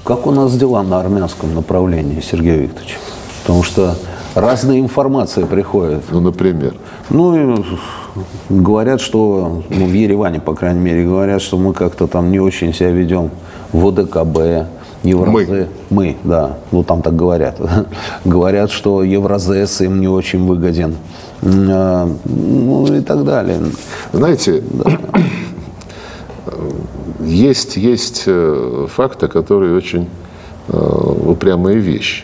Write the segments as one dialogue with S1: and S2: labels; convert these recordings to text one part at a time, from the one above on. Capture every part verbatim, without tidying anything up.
S1: Как у нас дела на армянском направлении, Сергей Викторович? Потому что разная информация приходит.
S2: Ну, например?
S1: Ну, и говорят, что, ну, в Ереване, по крайней мере, говорят, что мы как-то там не очень себя ведем в ОДКБ, Евразес. Мы. мы, да, ну там так говорят. Говорят, что Евразес им не очень выгоден. Ну и так далее.
S2: Знаете, да. есть, есть факты, которые очень упрямая вещь.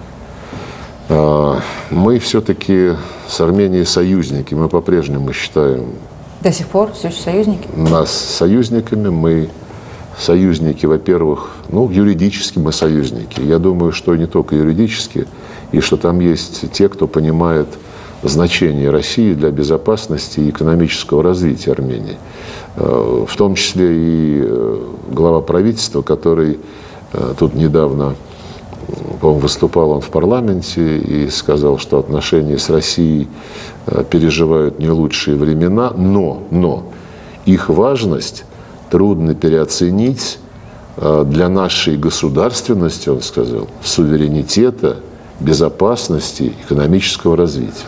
S2: Мы все-таки с Арменией союзники, мы по-прежнему считаем...
S3: До сих пор все еще союзники?
S2: Нас союзниками, мы союзники, во-первых, ну, юридически мы союзники. Я думаю, что не только юридически, и что там есть те, кто понимает значение России для безопасности и экономического развития Армении. В том числе и глава правительства, который тут недавно, по-моему, выступал он в парламенте и сказал, что отношения с Россией переживают не лучшие времена, но, но их важность трудно переоценить для нашей государственности, он сказал, суверенитета, безопасности, экономического развития.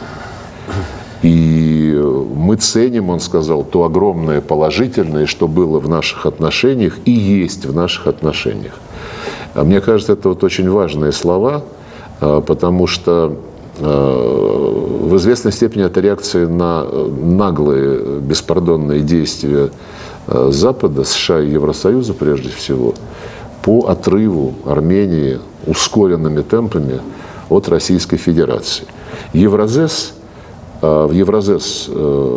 S2: И мы ценим, он сказал, то огромное положительное, что было в наших отношениях и есть в наших отношениях. Мне кажется, это вот очень важные слова, потому что в известной степени это реакция на наглые, беспардонные действия Запада, США и Евросоюза прежде всего, по отрыву Армении ускоренными темпами от Российской Федерации. Евразес, в Евразес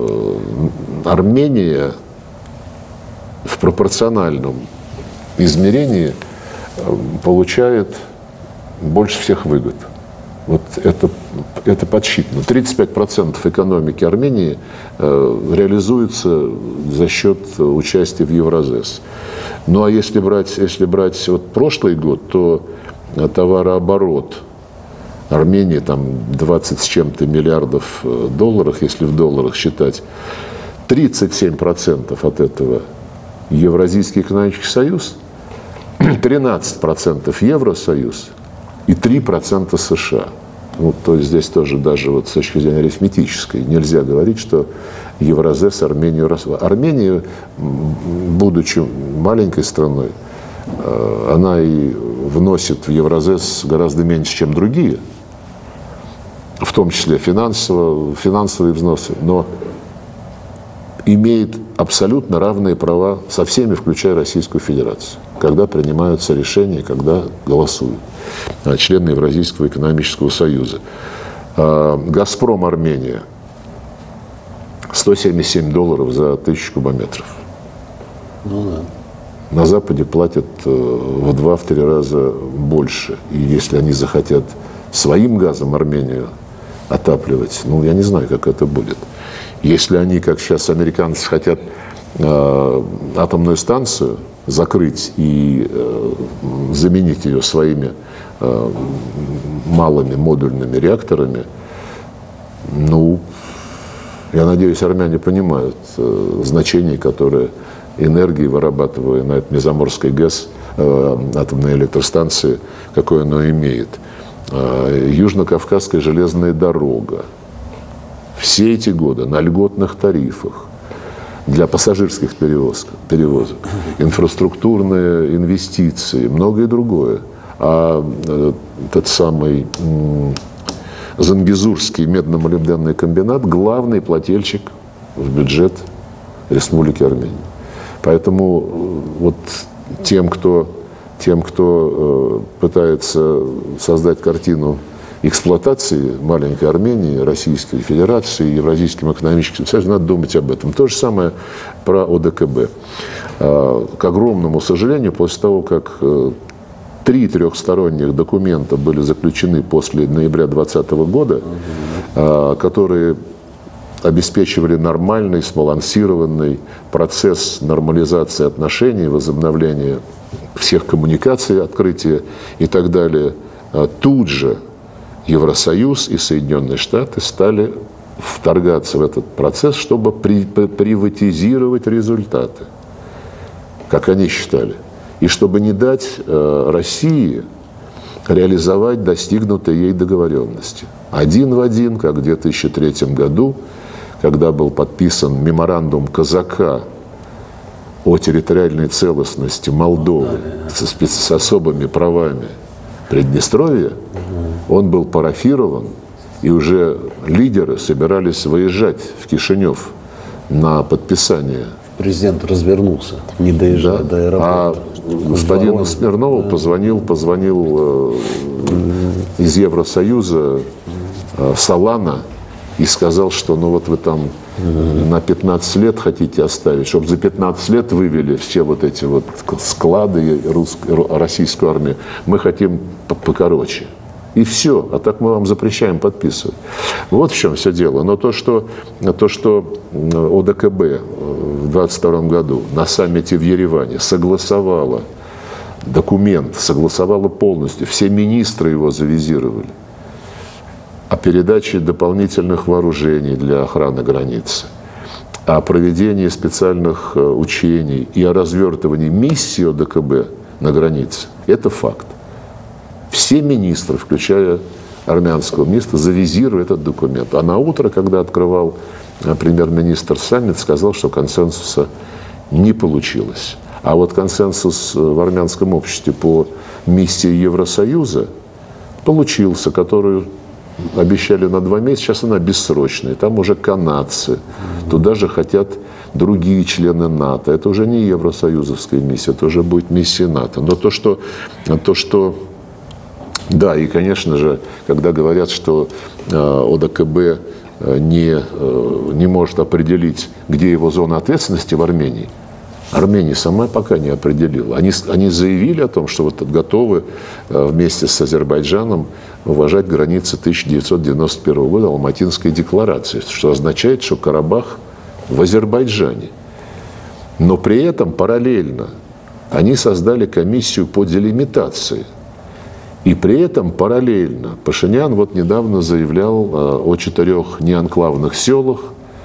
S2: Армения в пропорциональном измерении получает больше всех выгод. Вот это, это подсчитано. тридцать пять процентов экономики Армении э, реализуется за счет участия в Евразес. Ну а если брать, если брать вот прошлый год, то товарооборот Армении там двадцать с чем-то миллиардов долларов, если в долларах считать, тридцать семь процентов от этого Евразийский экономический союз, тринадцать процентов Евросоюз и три процента США. Ну, то есть здесь тоже даже вот с точки зрения арифметической нельзя говорить, что Евразес Армению росла. Армения, будучи маленькой страной, она и вносит в Евразес гораздо меньше, чем другие, в том числе финансово, финансовые взносы, но имеет абсолютно равные права со всеми, включая Российскую Федерацию, когда принимаются решения, когда голосуют члены Евразийского экономического союза. «Газпром» Армения сто семьдесят семь долларов за тысячу кубометров.
S1: Ну да.
S2: На Западе платят в два-три раза больше. И если они захотят своим газом Армению отапливать, ну, я не знаю, как это будет. Если они, как сейчас американцы, хотят э, атомную станцию закрыть и э, заменить ее своими э, малыми модульными реакторами, ну, я надеюсь, армяне понимают э, значение, которое энергии, вырабатывая на этом Мезоморской ГЭС, э, атомной электростанции, какое оно имеет. Э, Южно-Кавказская железная дорога. Все эти годы на льготных тарифах для пассажирских перевозок, перевозок, инфраструктурные инвестиции, многое другое. А э, тот самый э, Зангезурский медно-молибденный комбинат – главный плательщик в бюджет Республики Армения. Поэтому э, вот тем, кто, тем, кто э, пытается создать картину эксплуатации маленькой Армении, Российской Федерации, Евразийским экономическим союзом, надо думать об этом. То же самое про ОДКБ. К огромному сожалению, после того, как три трехсторонних документа были заключены после ноября двадцатого года, которые обеспечивали нормальный, сбалансированный процесс нормализации отношений, возобновления всех коммуникаций, открытия и так далее, тут же Евросоюз и Соединенные Штаты стали вторгаться в этот процесс, чтобы при, приватизировать результаты, как они считали. и чтобы не дать э, России реализовать достигнутые ей договоренности. Один в один, как в две тысячи третьем году, когда был подписан меморандум Казака о территориальной целостности Молдовы со, спец... с особыми правами Приднестровья, он был парафирован, и уже лидеры собирались выезжать в Кишинев на подписание.
S1: Президент развернулся, не доезжая
S2: Да.
S1: до аэропорта.
S2: А господину Смирнову позвонил, позвонил э, из Евросоюза э, Солана и сказал, что ну вот вы там на пятнадцать лет хотите оставить, чтобы за пятнадцать лет вывели все вот эти вот склады русско- российскую армию. Мы хотим покороче. И все. А так мы вам запрещаем подписывать. Вот в чем все дело. Но то, что, то, что ОДКБ в двадцать втором году на саммите в Ереване согласовала документ, согласовала полностью, все министры его завизировали, о передаче дополнительных вооружений для охраны границы, о проведении специальных учений и о развертывании миссии ОДКБ на границе. Это факт. Все министры, включая армянского министра, завизировали этот документ. А на утро, когда открывал премьер-министр саммит, сказал, что консенсуса не получилось. А вот консенсус в армянском обществе по миссии Евросоюза получился, которую обещали на два месяца, сейчас она бессрочная. Там уже канадцы, туда же хотят другие члены НАТО. Это уже не евросоюзовская миссия, это уже будет миссия НАТО. Но то, что... То, что да, и, конечно же, когда говорят, что э, ОДКБ не, э, не может определить, где его зона ответственности в Армении, Армения сама пока не определила. Они, они заявили о том, что вот готовы э, вместе с Азербайджаном уважать границы тысяча девятьсот девяносто первого года Алматинской декларации, что означает, что Карабах в Азербайджане. Но при этом параллельно они создали комиссию по делимитации. И при этом параллельно Пашинян вот недавно заявлял э, о четырех неанклавных селах,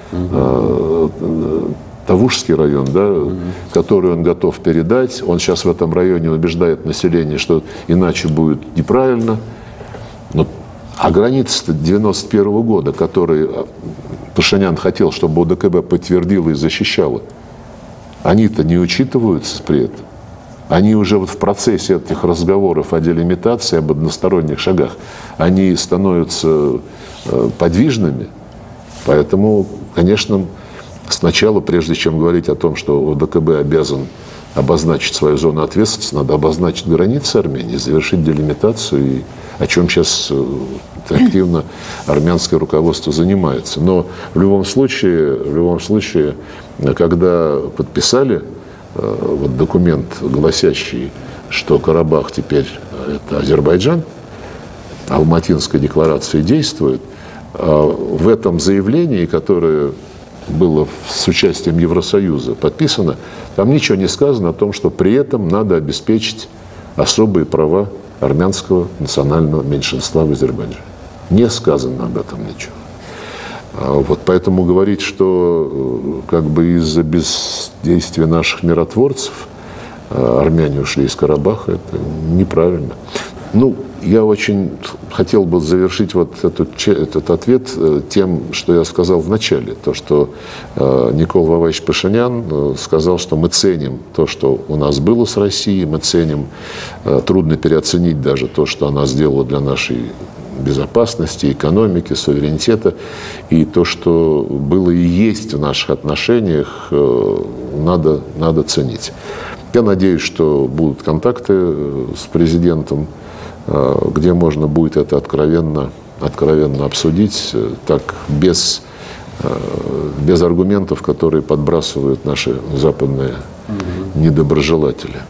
S2: э, э, Тавушский район, да, угу. который он готов передать. Он сейчас в этом районе убеждает население, что иначе будет неправильно. Но, а границы девяносто первого года, которые Пашинян хотел, чтобы ОДКБ подтвердила и защищала, они-то не учитываются при этом. Они уже вот в процессе этих разговоров о делимитации, об односторонних шагах, они становятся э, подвижными. Поэтому, конечно, сначала, прежде чем говорить о том, что ОДКБ обязан обозначить свою зону ответственности, надо обозначить границы Армении, завершить делимитацию, и о чем сейчас э, активно армянское руководство занимается. Но в любом случае, в любом случае, когда подписали вот документ, гласящий, что Карабах теперь это Азербайджан, Алматинская декларация действует, в этом заявлении, которое было с участием Евросоюза подписано, там ничего не сказано о том, что при этом надо обеспечить особые права армянского национального меньшинства в Азербайджане. Не сказано об этом ничего. Вот поэтому говорить, что как бы из-за бездействия наших миротворцев армяне ушли из Карабаха, это неправильно. Ну, я очень хотел бы завершить вот эту, этот ответ тем, что я сказал в начале. То, что Никол Воваевич Пашинян сказал, что мы ценим то, что у нас было с Россией, мы ценим, трудно переоценить даже то, что она сделала для нашей безопасности, экономики, суверенитета. И то, что было и есть в наших отношениях, надо, надо ценить. Я надеюсь, что будут контакты с президентом, где можно будет это откровенно, откровенно обсудить, так без, без аргументов, которые подбрасывают наши западные недоброжелатели.